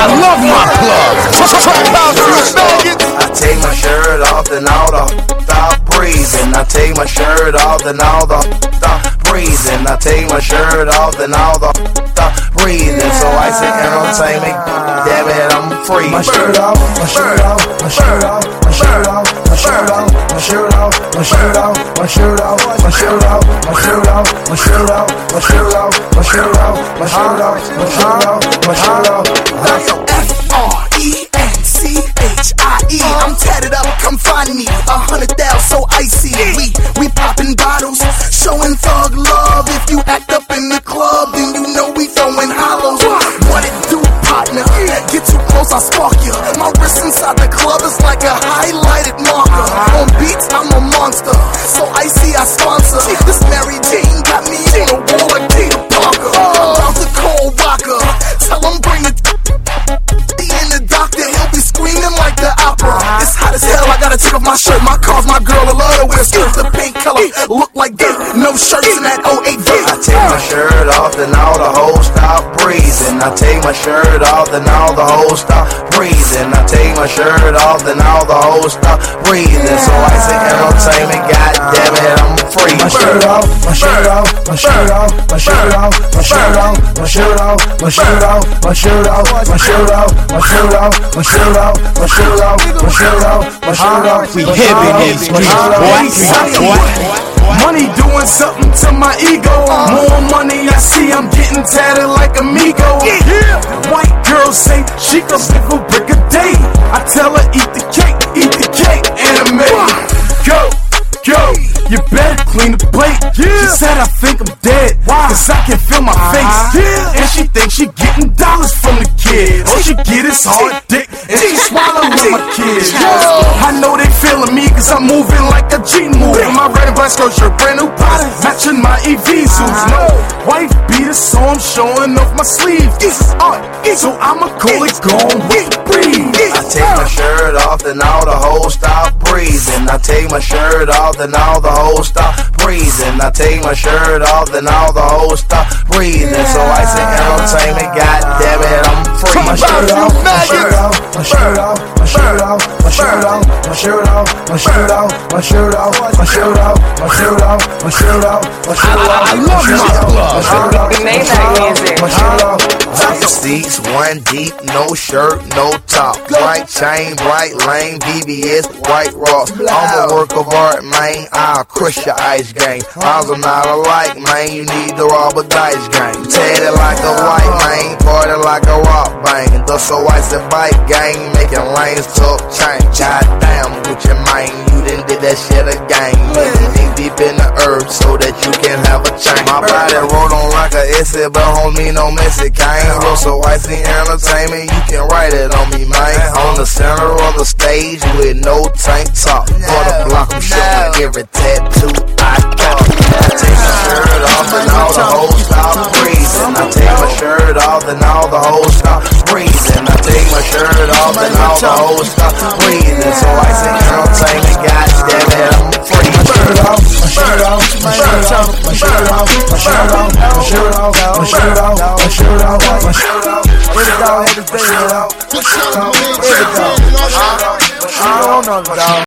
I love my club. I take my shirt off, then all the stop breathing. I take my shirt off, then all the stop breathing. I take my shirt off, then all the stop breathing. So I say entertainment, damn it, I'm free. My shirt off, my shirt off, my shirt off, my shirt off, my shirt off, my shirt off, my shirt off, my shirt off, my shirt off, my shirt off, my shirt off, my shirt off, my shirt off, my shirt off, my shirt off, my shirt off. FRENCHIE. I'm tatted up, come find me. 100,000 so icy. We popping bottles, showing thug love. If you act up in the club, then you know we throwing hollows. What it do, partner? Get too close, I spark ya. My wrist inside the club is like a highlighted marker. On beats, I'm a monster, so icy I sponsor. This Mary Jane got me on the wall like Peter Parker. I'm about to call Walker, tell him bring it. And the doctor, he'll be screaming like the opera. It's hot as hell, I gotta take off my shirt. My car's my girl, I love to wear skirts. The pink color look like dirt. No shirts in that 08 vert. I take my shirt off, then all the hoes stop breathing. I take my shirt off, then all the hoes stop breathing. I take my shirt off, then all the hoes stop breathing. So I say entertainment, goddamn it, I'm free. My shirt off, my shirt off, my shirt off, my shirt off, my shirt off, my shirt off, my shirt off, my shirt off, my shirt off, my shirt off, my shirt off, my shirt off, my shirt off, my shirt off. We heavy these streets, boy. Money doing something to my ego. More money I see, I'm getting tatted like Amigo. White girl say she can live a brick a day. I tell her eat the cake, anime. Go, you better clean the plate. She said I think I'm dead, cause I can feel my face. And she thinks she getting dollars from the kid. All she get is hard dick, and she swallowing my kids. I know they feeling me, cause I'm moving like a G move. My red and black skirt shirt, brand new body, matching my EV suits. No wife beater, so I'm showing off my sleeves. This is art, so I'ma call it gone with the breeze. I take my shirt off, then all the hoes stop breathing. I take my shirt off, then all the hoes stop breathing. I take my shirt off, then all the hoes stop breathing. So I say entertainment, goddamn it, I'm free. My shirt off, my shirt off, my shirt off, my shirt off, my shirt off, my shirt off, my shirt off, my shirt off, my shirt off, my shirt off, my shirt off, my shirt off. I love my club. We made that music. My shirt off. Seats, one deep, no shirt, no top. Bright chain, bright lane, BBS, white rocks. I'm a work of art, man. I'll crush your ice game. Ours are not alike, man. You need the rubber dice game. Tatted like a white man, party like a rock bang. The so ice and bike gang, making lanes tough change. Goddamn, with your mind, you done did that shit again. Dig deep in the earth so that you can have a change. My body rolled on like a essay, but don't mean no Mexican. So icy entertainment, you can write it on me, man. On the center of the stage with no tank top. For the block, I'm showing every tattoo I got. I take my shirt off and all the hoes stop breathing. I take my shirt off and all the hoes stop breathing. I take my shirt off and all the hoes stop breathing. So icy entertainment, goddamn it, I'm free. My shirt off, my shirt off, my shirt off, my shirt off, my shirt off, my shirt off, my shirt off, my shirt off, my shirt off. Here we go, here we go. I don't know, dog.